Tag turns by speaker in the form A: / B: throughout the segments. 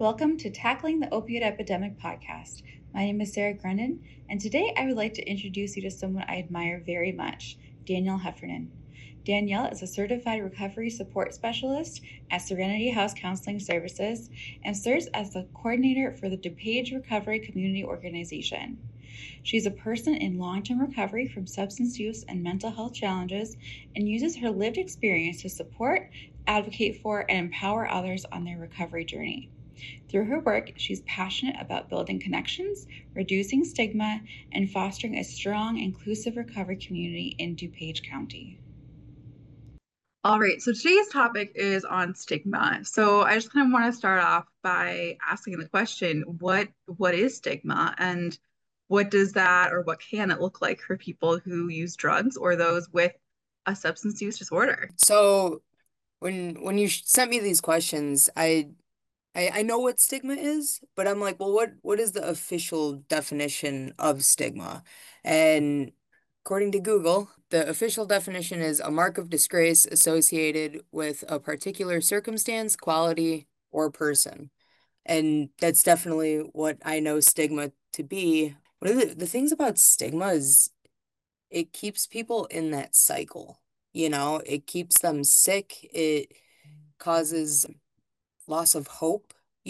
A: Welcome to Tackling the Opioid Epidemic podcast. My name is Sarah Grundon, and today I would like to introduce you to someone I admire very much, Danielle Heffernan. Danielle is a certified recovery support specialist at Serenity House Counseling Services and serves as the coordinator for the DuPage Recovery Community Organization. She's a person in long-term recovery from substance use and mental health challenges and uses her lived experience to support, advocate for, and empower others on their recovery journey. Through her work, she's passionate about building connections, reducing stigma, and fostering a strong, inclusive recovery community in DuPage County.
B: All right, so today's topic is on stigma. So I just kind of want to start off by asking the question, what is stigma and what does that or what can it look like for people who use drugs or those with a substance use disorder?
C: So when you sent me these questions, I know what stigma is, but I'm like, well, what is the official definition of stigma? And according to Google, the official definition is a mark of disgrace associated with a particular circumstance, quality, or person. And that's definitely what I know stigma to be. One of the things about stigma is it keeps people in that cycle. It keeps them sick. It causes loss of hope.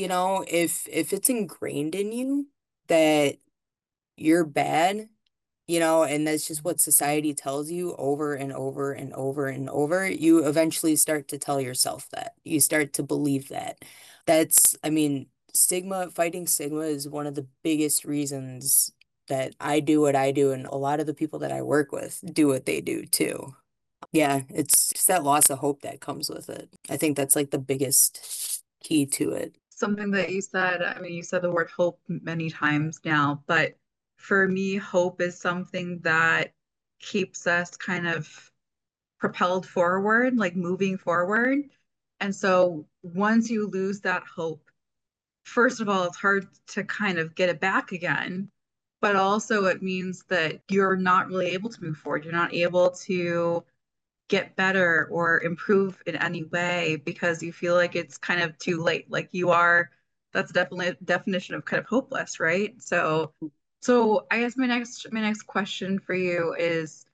C: If it's ingrained in you that you're bad, and that's just what society tells you over and over and over and over, you eventually start to tell yourself that. You start to believe that. I mean, fighting stigma is one of the biggest reasons that I do what I do, and a lot of the people that I work with do what they do too. Yeah, it's just that loss of hope that comes with it. I think that's like the biggest key to it.
B: Something that you said, I mean, you said the word hope many times now, but for me, hope is something that keeps us kind of propelled forward, like moving forward. And so once you lose that hope, first of all, it's hard to kind of get it back again, but also it means that you're not really able to move forward. You're not able to get better or improve in any way because you feel like it's kind of too late. Like you are, that's definitely a definition of kind of hopeless, right? So I guess my next question for you is,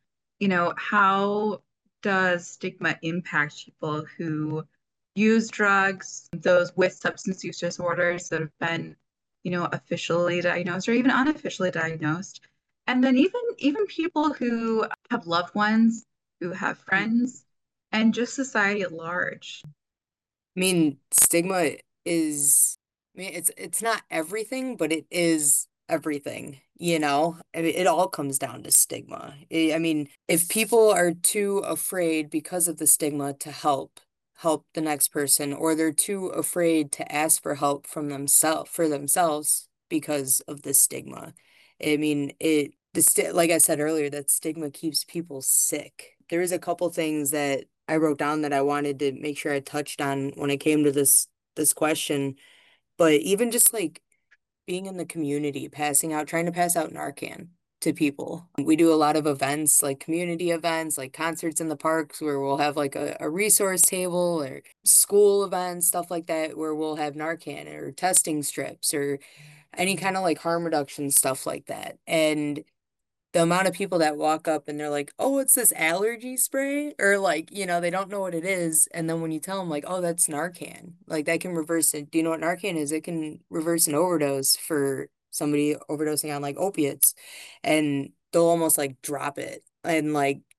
B: how does stigma impact people who use drugs, those with substance use disorders that have been, officially diagnosed or even unofficially diagnosed, and then even people who have loved ones, who have friends, and just society at large.
C: I mean, stigma is, it's not everything, but it is everything. I mean, it all comes down to stigma. I mean, if people are too afraid because of the stigma to help the next person, or they're too afraid to ask for help for themselves because of the stigma. I mean, like I said earlier, that stigma keeps people sick. There is a couple things that I wrote down that I wanted to make sure I touched on when it came to this question. But even just like being in the community, trying to pass out Narcan to people. We do a lot of events, like community events, like concerts in the parks where we'll have like a resource table, or school events, stuff like that, where we'll have Narcan or testing strips or any kind of like harm reduction stuff like that. And the amount of people that walk up and they're like, "Oh, it's this allergy spray," or like, they don't know what it is. And then when you tell them like, "Oh, that's Narcan," like that can reverse it. Do you know what Narcan is? It can reverse an overdose for somebody overdosing on like opiates, and they'll almost like drop it and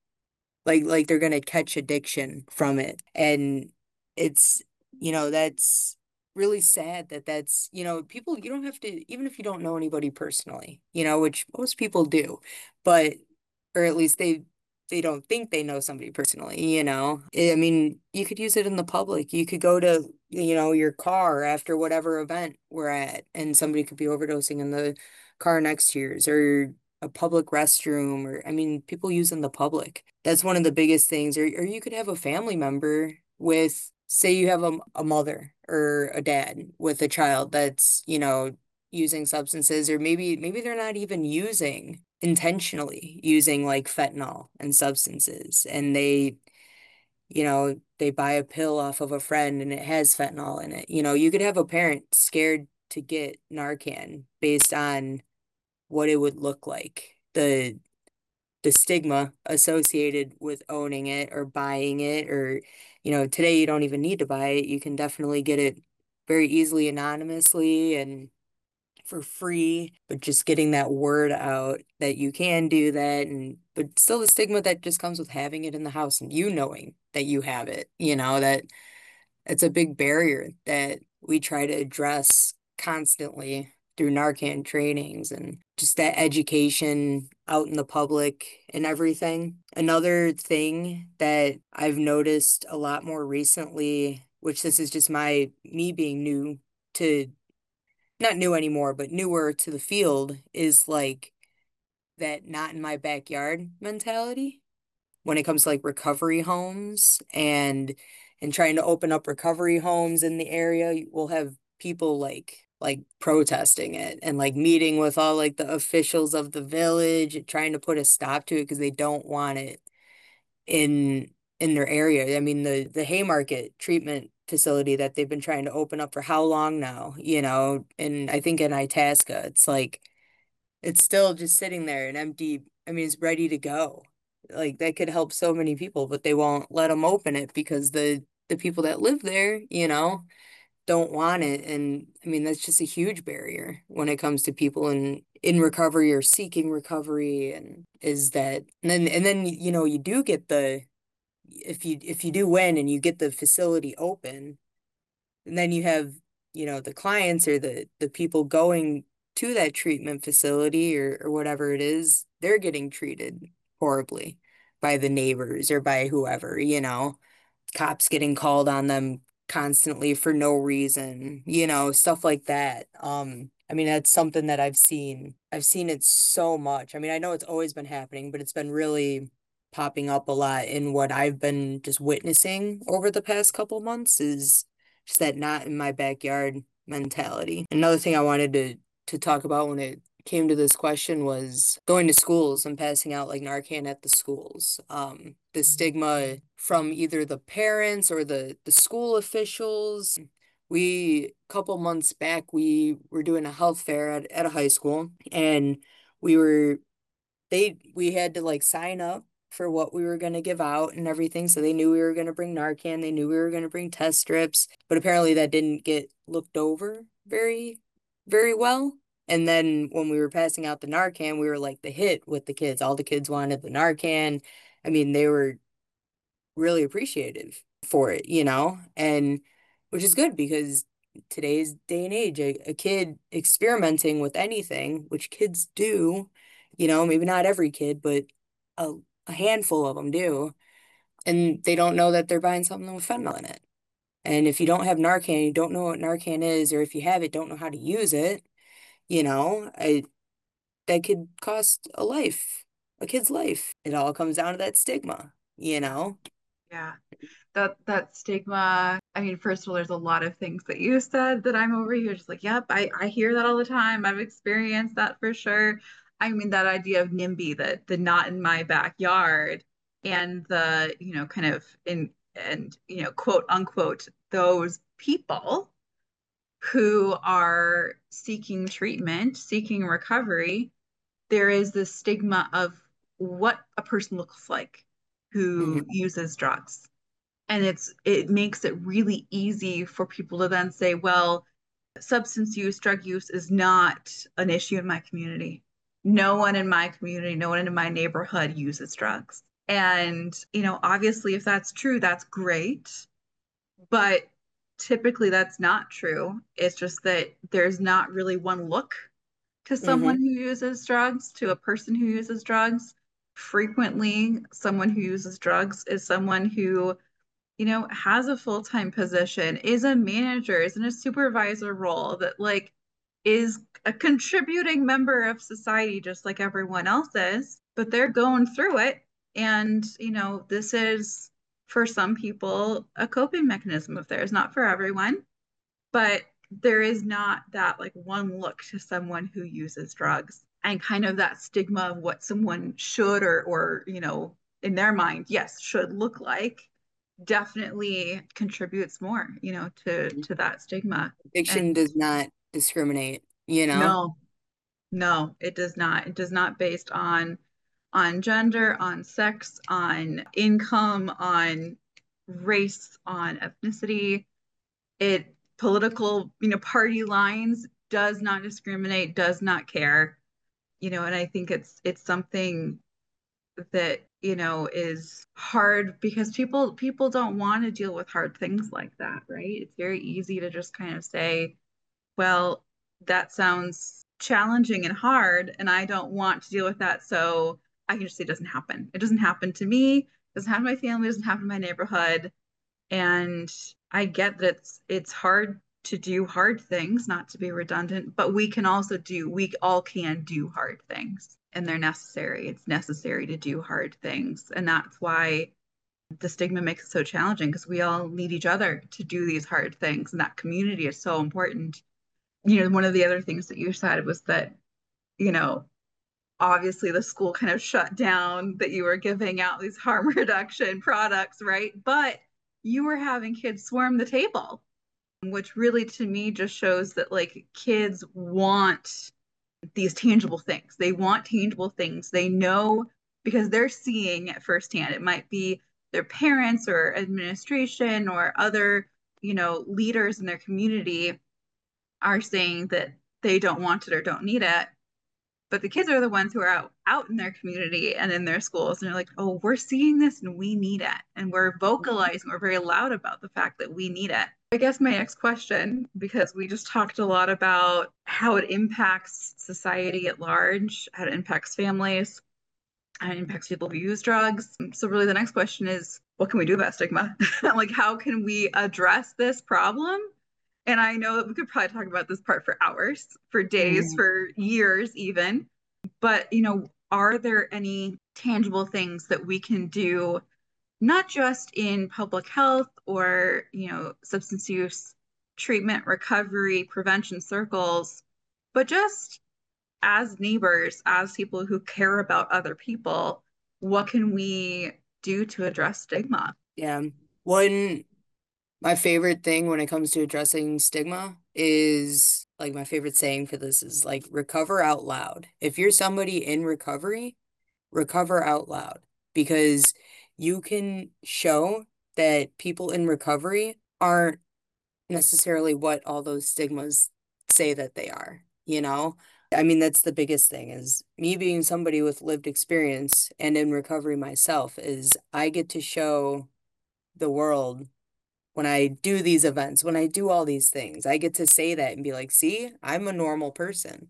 C: like they're gonna catch addiction from it. And it's, that's really sad that's, people, you don't have to, even if you don't know anybody personally, which most people do, but, or at least they don't think they know somebody personally. I mean, you could use it in the public. You could go to, your car after whatever event we're at, and somebody could be overdosing in the car next to yours, or a public restroom, or I mean, people use in the public. That's one of the biggest things. Or you could have a family member with, say you have a mother or a dad with a child that's, using substances, or maybe they're not even intentionally using like fentanyl and substances, and they buy a pill off of a friend and it has fentanyl in it. You could have a parent scared to get Narcan based on what it would look like. The stigma associated with owning it or buying it, or today you don't even need to buy it. You can definitely get it very easily anonymously and for free, but just getting that word out that you can do that, and but still the stigma that just comes with having it in the house and you knowing that you have it, that it's a big barrier that we try to address constantly through Narcan trainings and just that education out in the public and everything. Another thing that I've noticed a lot more recently, which this is just me being new to, not new anymore, but newer to the field, is like that not in my backyard mentality when it comes to like recovery homes and trying to open up recovery homes in the area. We'll have people like protesting it and like meeting with all like the officials of the village, trying to put a stop to it because they don't want it in in their area. I mean, the Haymarket treatment facility that they've been trying to open up for how long now, and I think in Itasca, it's like it's still just sitting there and empty. I mean, it's ready to go. Like that could help so many people, but they won't let them open it because the people that live there, don't want it. And I mean, that's just a huge barrier when it comes to people in recovery or seeking recovery. And is that and then you do get the if you do win and you get the facility open, and then you have, the clients or the people going to that treatment facility or whatever it is, they're getting treated horribly by the neighbors or by whoever, cops getting called on them constantly for no reason, stuff like that. I mean, that's something that I've seen. I've seen it so much. I mean, I know it's always been happening, but it's been really popping up a lot in what I've been just witnessing over the past couple months is just that not in my backyard mentality. Another thing I wanted to talk about when it came to this question was going to schools and passing out like Narcan at the schools. The stigma from either the parents or the school officials. A couple months back, we were doing a health fair at a high school, and we were we had to like sign up for what we were going to give out and everything. So they knew we were going to bring Narcan. They knew we were going to bring test strips, but apparently that didn't get looked over very, very well. And then when we were passing out the Narcan, we were like the hit with the kids. All the kids wanted the Narcan. I mean, they were really appreciative for it, and which is good because today's day and age, a kid experimenting with anything, which kids do, maybe not every kid, but a, a handful of them do, and they don't know that they're buying something with fentanyl in it. And if you don't have Narcan, you don't know what Narcan is, or if you have it, don't know how to use it, I that could cost a kid's life. It all comes down to that stigma.
B: Yeah. That stigma. I mean, first of all, there's a lot of things that you said that I'm over here just like, yep, I hear that all the time. I've experienced that for sure. I mean, that idea of NIMBY, the not in my backyard, and the, kind of and quote unquote, those people who are seeking treatment, seeking recovery, there is this stigma of what a person looks like who
C: Mhm.
B: uses drugs. And it makes it really easy for people to then say, well, substance use, drug use is not an issue in my community. No one in my community, no one in my neighborhood uses drugs. And, obviously, if that's true, that's great. But typically that's not true. It's just that there's not really one look to someone
C: Mhm.
B: who uses drugs, to a person who uses drugs. Frequently, someone who uses drugs is someone who, has a full-time position, is a manager, is in a supervisor role that like is a contributing member of society just like everyone else is, but they're going through it. And, this is for some people a coping mechanism of theirs, not for everyone, but there is not that like one look to someone who uses drugs and kind of that stigma of what someone should or in their mind, yes, should look like definitely contributes more, to that stigma.
C: Addiction
B: And
C: does not discriminate, you know?
B: no, no, it does not. It does not based on gender, on sex, on income, on race, on ethnicity. It political, party lines, does not discriminate, does not care. And I think it's something that, is hard because people don't want to deal with hard things like that, right? It's very easy to just kind of say, well, that sounds challenging and hard, and I don't want to deal with that. So I can just say it doesn't happen. It doesn't happen to me, it doesn't happen to my family, it doesn't happen to my neighborhood. And I get that it's hard to do hard things, not to be redundant, but we all can do hard things and they're necessary. It's necessary to do hard things. And that's why the stigma makes it so challenging because we all need each other to do these hard things. And that community is so important. One of the other things that you said was that, you know, obviously the school kind of shut down, that you were giving out these harm reduction products, right? But you were having kids swarm the table, which really to me just shows that like kids want these tangible things. They want tangible things. They know because they're seeing it firsthand. It might be their parents or administration or other, leaders in their community are saying that they don't want it or don't need it. But the kids are the ones who are out in their community and in their schools, and they're like, oh, we're seeing this and we need it. And we're vocalizing, we're very loud about the fact that we need it. I guess my next question, because we just talked a lot about how it impacts society at large, how it impacts families, how it impacts people who use drugs. So really the next question is, what can we do about stigma? Like, how can we address this problem? And I know that we could probably talk about this part for hours, for days,
C: Mhm.
B: for years even. But, are there any tangible things that we can do, not just in public health or, substance use treatment, recovery, prevention circles, but just as neighbors, as people who care about other people, what can we do to address stigma?
C: Yeah. One, my favorite thing when it comes to addressing stigma is like my favorite saying for this is like recover out loud. If you're somebody in recovery, recover out loud because you can show that people in recovery aren't necessarily what all those stigmas say that they are, you know? I mean, that's the biggest thing is me being somebody with lived experience and in recovery myself is I get to show the world when I do these events, when I do all these things, I get to say that and be like, see, I'm a normal person.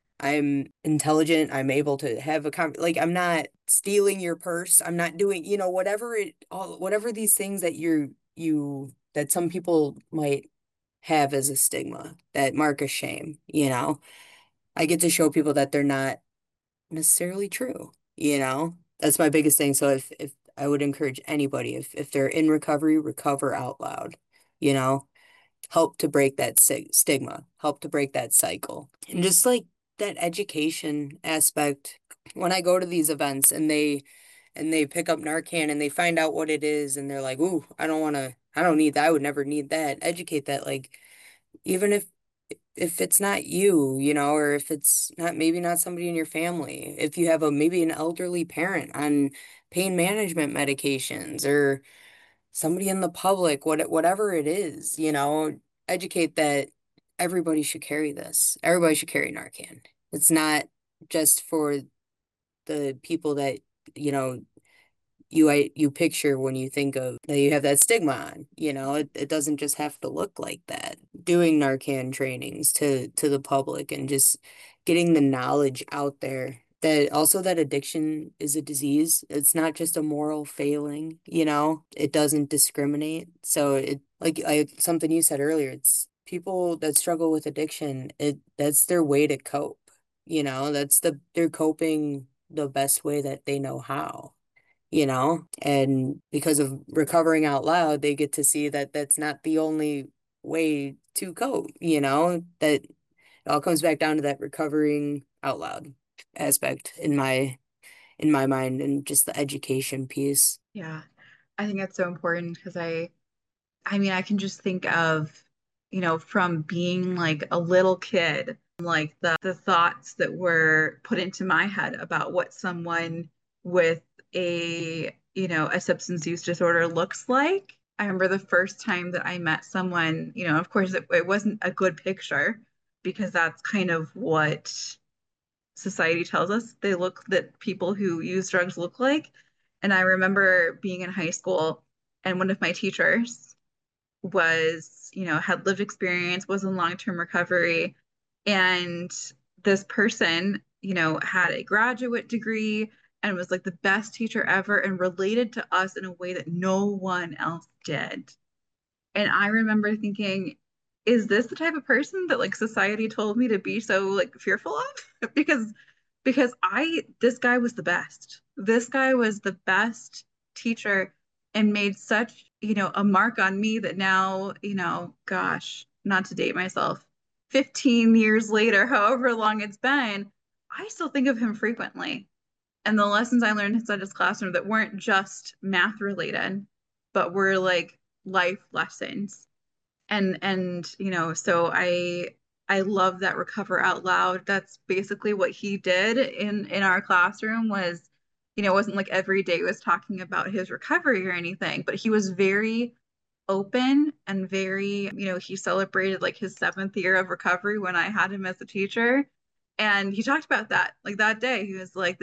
C: I'm intelligent. I'm able to have a like I'm not stealing your purse. I'm not doing, whatever these things that that some people might have as a stigma that mark a shame, you know. I get to show people that they're not necessarily true, you know. That's my biggest thing. So if I would encourage anybody if they're in recovery, recover out loud, you know, help to break that stigma, help to break that cycle. And just like that education aspect, when I go to these events and they pick up Narcan and they find out what it is and they're like, "Ooh, I don't need that. I would never need that." Educate that like even if it's not you, you know, or if it's not maybe not somebody in your family, if you have a maybe an elderly parent on pain management medications or somebody in the public, whatever it is, you know, educate that everybody should carry this. Everybody should carry Narcan. It's not just for the people that, you know, you picture when you think of that you have that stigma on, you know, it doesn't just have to look like that. Doing Narcan trainings to the public and just getting the knowledge out there that also that addiction is a disease. It's not just a moral failing, you know, it doesn't discriminate. So it like something you said earlier, it's people that struggle with addiction, that's their way to cope, you know, they're coping the best way that they know how, you know, and because of recovering out loud, they get to see that that's not the only way to cope, you know, that it all comes back down to that recovering out loud aspect in my mind and just the education piece.
B: Yeah. I think that's so important because I mean, I can just think of, from being like a little kid, like the thoughts that were put into my head about what someone with a substance use disorder looks like. I remember the first time that I met someone, of course, it wasn't a good picture because that's kind of what society tells us that people who use drugs look like. And I remember being in high school and one of my teachers had lived experience, was in long-term recovery. And this person, had a graduate degree and was like the best teacher ever and related to us in a way that no one else did. And I remember thinking, is this the type of person that like society told me to be so like fearful of? Because this guy was the best. This guy was the best teacher and made such, a mark on me that now, gosh, not to date myself, 15 years later, however long it's been, I still think of him frequently. And the lessons I learned inside his classroom that weren't just math related, but were like life lessons. And so I love that Recover Out Loud. That's basically what he did in our classroom was, it wasn't like every day was talking about his recovery or anything, but he was very open and very, he celebrated like his 7th year of recovery when I had him as a teacher. And he talked about that like that day. He was like,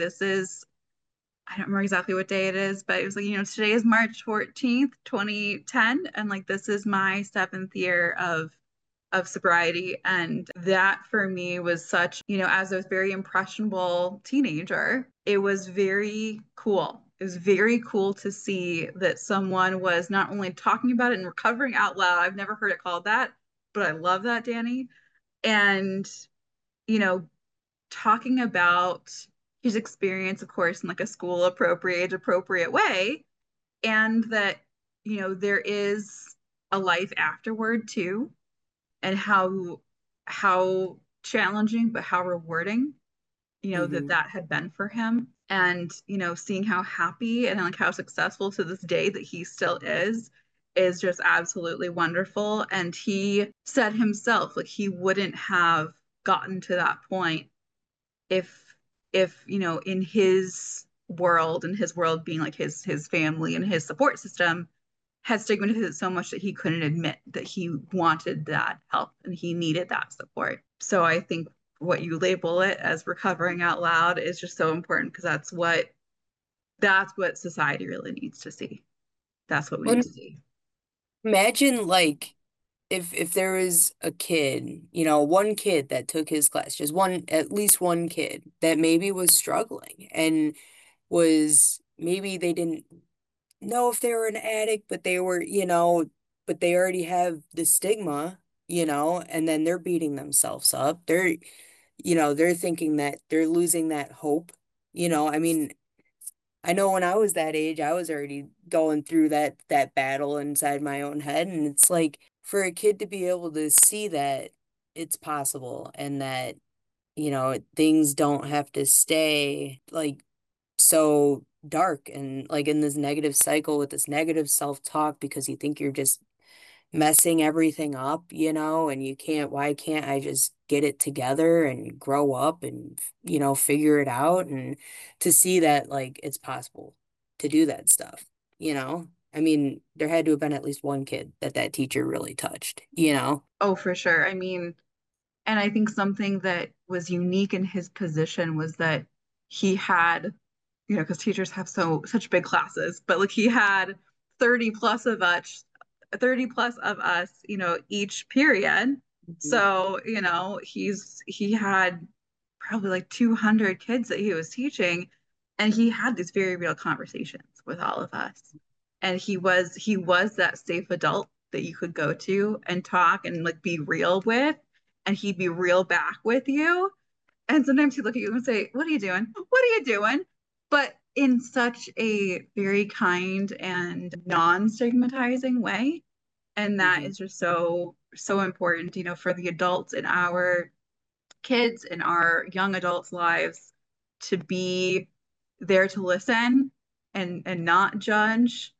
B: I don't remember exactly what day it is, but it was like, today is March 14th, 2010. And like, this is my 7th year of sobriety. And that for me was such, as a very impressionable teenager, it was very cool. It was very cool to see that someone was not only talking about it and recovering out loud. I've never heard it called that, but I love that, Danny. And, you know, talking about his experience, of course, in like a school appropriate way, and that, there is a life afterward too, and how challenging but how rewarding, that
C: Hmm.
B: that had been for him. And, seeing how happy and like how successful to this day that he still is just absolutely wonderful. And he said himself, like he wouldn't have gotten to that point if in his world being like his family and his support system had stigmatized it so much that he couldn't admit that he wanted that help and he needed that support. So I think what you label it as recovering out loud is just so important because that's what society really needs to see. That's what we need
C: Well,
B: to see.
C: imagine like if there was a kid, one kid that took his class, just one, at least one kid that maybe was struggling and was maybe they didn't know if they were an addict, but they were, but they already have the stigma, and then they're beating themselves up. They're thinking that they're losing that hope. I mean, I know when I was that age, I was already going through that battle inside my own head, and it's like for a kid to be able to see that it's possible and that, things don't have to stay like so dark and like in this negative cycle with this negative self-talk because you think you're just messing everything up, and why can't I just get it together and grow up and, figure it out and to see that like it's possible to do that stuff, you know? I mean, there had to have been at least one kid that teacher really touched.
B: Oh, for sure. I mean, and I think something that was unique in his position was that he had, because teachers have such big classes, but like he had 30 plus of us, 30 plus of us, each period.
C: Mhm.
B: So, he had probably like 200 kids that he was teaching, and he had these very real conversations with all of us. And he was that safe adult that you could go to and talk and like be real with, and he'd be real back with you. And sometimes he'd look at you and say, "What are you doing? What are you doing?" But in such a very kind and non-stigmatizing way. And that
C: Mhm.
B: is just so, so important, for the adults in our kids in our young adults' lives to be there to listen and not judge,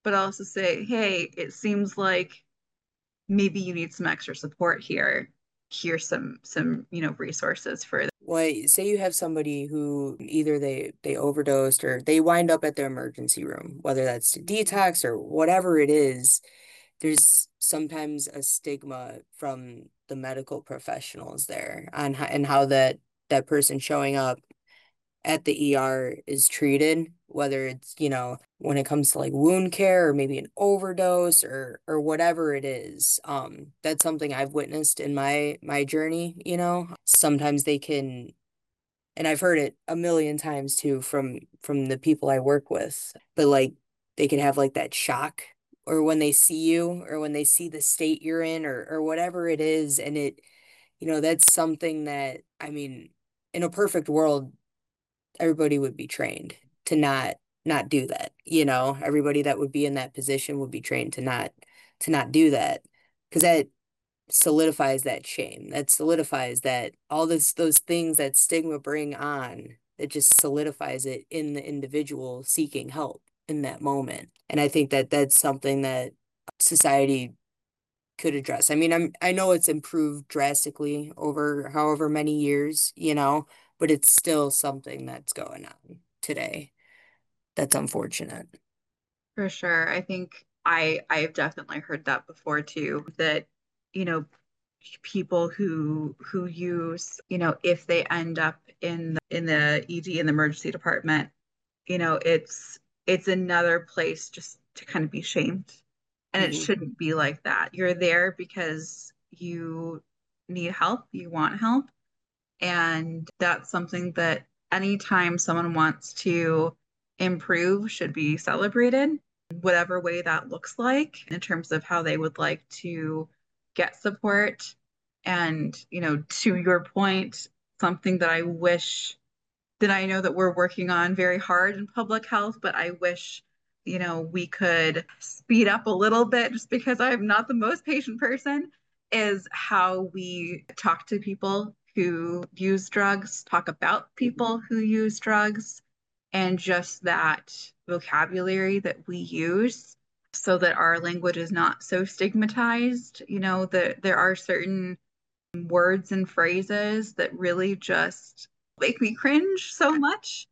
B: but also say, hey, it seems like maybe you need some extra support here. Here's some, resources for that.
C: Well, say you have somebody who either they overdosed or they wind up at the emergency room, whether that's to detox or whatever it is, there's sometimes a stigma from the medical professionals there on and how that person showing up at the ER is treated, whether it's, when it comes to like wound care or maybe an overdose or whatever it is. That's something I've witnessed in my journey. Sometimes they can, and I've heard it a million times too from the people I work with, but like they can have like that shock or when they see you or when they see the state you're in or whatever it is. And that's something that, I mean, in a perfect world, everybody would be trained to not do that. Everybody that would be in that position would be trained to not do that because that solidifies that shame. That solidifies that all those things that stigma bring on, it just solidifies it in the individual seeking help in that moment. And I think that that's something that society could address. I mean, I know it's improved drastically over however many years, but it's still something that's going on today. That's unfortunate.
B: For sure. I think I've definitely heard that before too, that, you know, people who use, if they end up in the ED in the emergency department, it's another place just to kind of be shamed. And it
C: Hmm.
B: shouldn't be like that. You're there because you need help, you want help, and that's something that anytime someone wants to improve should be celebrated, whatever way that looks like in terms of how they would like to get support. And, to your point, something that I wish that I know that we're working on very hard in public health, but I wish, we could speed up a little bit just because I'm not the most patient person, is how we talk to people who use drugs, talk about people who use drugs, and just that vocabulary that we use so that our language is not so stigmatized. That there are certain words and phrases that really just make me cringe so much,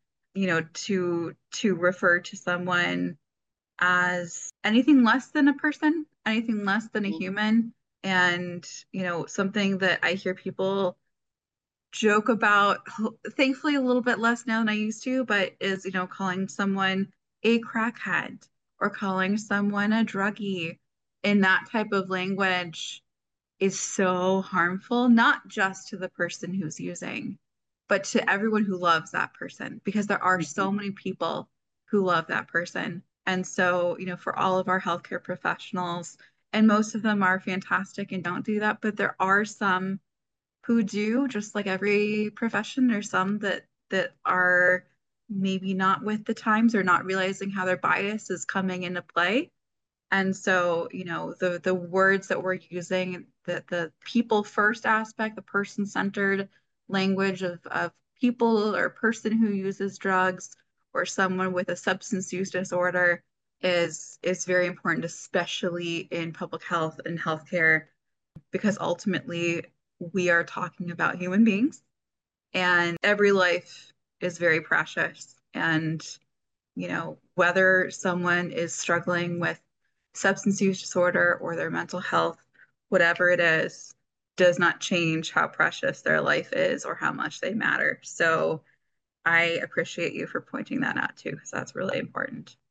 B: to refer to someone as anything less than a person, anything less than a human. And, something that I hear people joke about, thankfully a little bit less now than I used to, but is, calling someone a crackhead or calling someone a druggie in that type of language is so harmful, not just to the person who's using, but to everyone who loves that person, because there are so many people who love that person. And so, for all of our healthcare professionals, and most of them are fantastic and don't do that, but there are some who do, just like every profession. There's some that are maybe not with the times or not realizing how their bias is coming into play. And so, the words that we're using, the people first aspect, the person-centered language of people or person who uses drugs or someone with a substance use disorder is very important, especially in public health and healthcare, because ultimately we are talking about human beings and every life is very precious. And whether someone is struggling with substance use disorder or their mental health, whatever it is, does not change how precious their life is or how much they matter. So I appreciate you for pointing that out too, because that's really important.